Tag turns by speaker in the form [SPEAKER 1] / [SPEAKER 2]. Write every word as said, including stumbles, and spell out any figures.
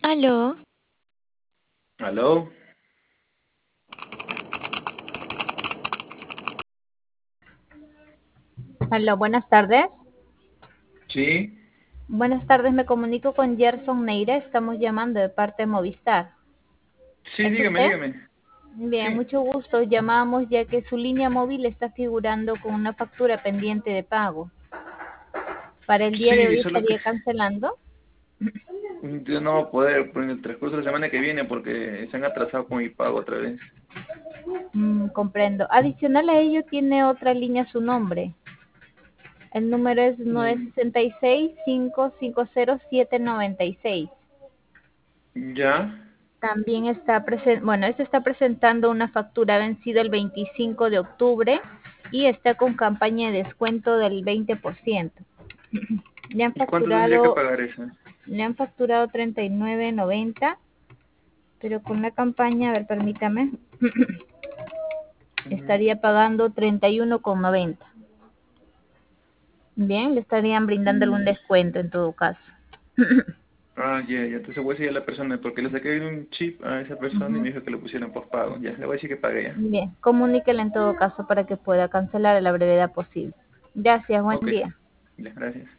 [SPEAKER 1] Aló,
[SPEAKER 2] ¿Aló?
[SPEAKER 3] Aló, buenas tardes.
[SPEAKER 2] Sí,
[SPEAKER 3] Buenas tardes, me comunico con Gerson Neira. Estamos llamando de parte de Movistar.
[SPEAKER 2] sí,
[SPEAKER 3] ¿Es
[SPEAKER 2] dígame,
[SPEAKER 3] usted?
[SPEAKER 2] dígame.
[SPEAKER 3] Bien,
[SPEAKER 2] Sí,
[SPEAKER 3] mucho gusto. Llamamos ya que su línea móvil está figurando con una factura pendiente de pago. Para el día de
[SPEAKER 2] sí,
[SPEAKER 3] hoy
[SPEAKER 2] solo que
[SPEAKER 3] estaría cancelando.
[SPEAKER 2] yo no voy a poder por el transcurso de la semana que viene porque se han atrasado con mi pago otra vez.
[SPEAKER 3] Mm, comprendo. Adicional a ello, tiene otra línea su nombre. El número es nueve
[SPEAKER 2] Mm,
[SPEAKER 3] seis seis, cinco cinco cero, siete nueve seis.
[SPEAKER 2] ¿Ya?
[SPEAKER 3] También está present, bueno, este está presentando una factura vencida el veinticinco de octubre y está con campaña de descuento del veinte por ciento. Le han
[SPEAKER 2] ¿Y cuánto tendría que
[SPEAKER 3] facturado,
[SPEAKER 2] pagar eso?
[SPEAKER 3] le han facturado treinta y nueve noventa, pero con la campaña, a ver, permítame,
[SPEAKER 2] Ujú.
[SPEAKER 3] estaría pagando treinta y uno con noventa. Bien, le estarían brindando algún
[SPEAKER 2] Mm,
[SPEAKER 3] descuento en todo caso.
[SPEAKER 2] Ah, ya, ya, entonces voy a decir a la persona, porque le saqué un chip a esa persona y me
[SPEAKER 3] Ujú.
[SPEAKER 2] dijo que lo pusieran pospago. Ya, le voy a decir que pague ya.
[SPEAKER 3] Bien, comuníquele en todo caso para que pueda cancelar a la brevedad posible. Gracias, buen
[SPEAKER 2] Ok,
[SPEAKER 3] día.
[SPEAKER 2] ya, gracias.